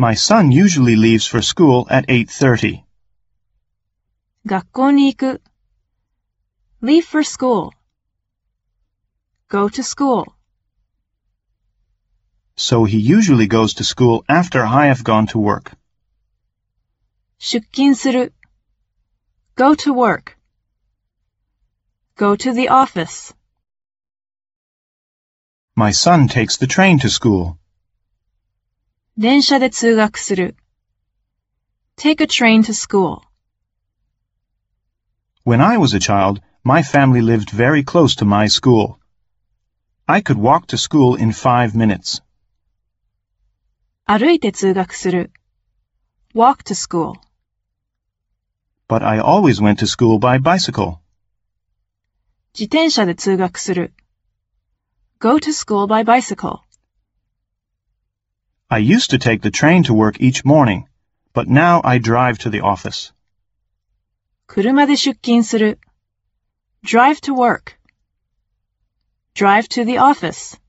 My son usually leaves for school at 8:30. 学校に行く。leave for school. Go to school. So he usually goes to school after I have gone to work. 出勤する。go to work. Go to the office. My son takes the train to school. 電車で通学する。take a train to school. When I was a child, my family lived very close to my school. I could walk to school in 5 minutes. 歩いて通学する。walk to school. But I always went to school by bicycle. 自転車で通学する。go to school by bicycle. I used to take the train to work each morning, but now I drive to the office. 車で出勤する。drive to work. Drive to the office.